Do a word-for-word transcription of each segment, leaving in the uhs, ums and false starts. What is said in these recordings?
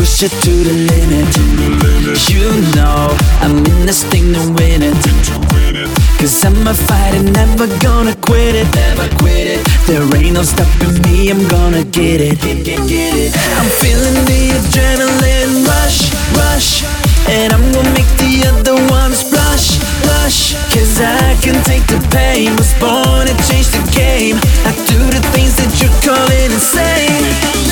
push it to the limit. You know I'm in this thing to win it. Cause I'm a fighter, never gonna quit it. Never quit it. There ain't no stopping me, I'm gonna get it. I'm feeling the adrenaline rush, rush. And I'm gonna make the other ones blush, blush. Cause I can take the pain. Was born to change the game. I do the things that you're calling insane.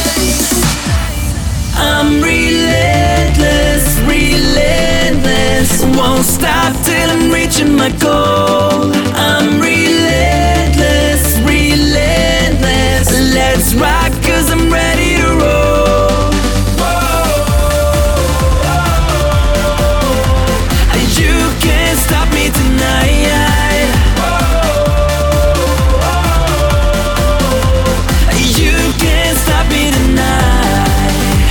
I'm relentless, relentless. Won't stop till I'm reaching my goal. I'm relentless, relentless. Let's rock cause I'm ready to roll. You can't stop me tonight. You can't stop me tonight.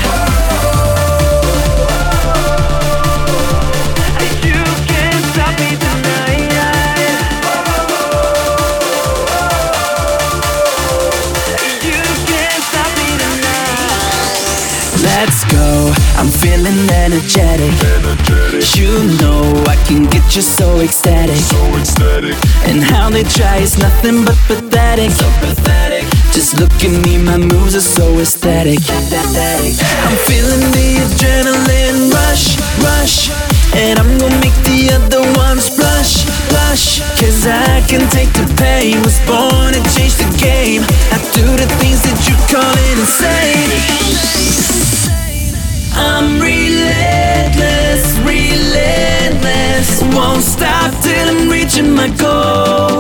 You can't stop me tonight. You can't stop me tonight. Let's go, I'm feeling energetic. You know I can get you so ecstatic. And how they try is nothing but pathetic. Just look at me, my moves are so aesthetic. I'm feeling the adrenaline rush, rush. And I'm gonna make the other ones blush, blush. Cause I can take the pain. Was born to change the game. I do the things that you calling insane. I'm relentless, relentless. Won't stop till I'm reaching my goal.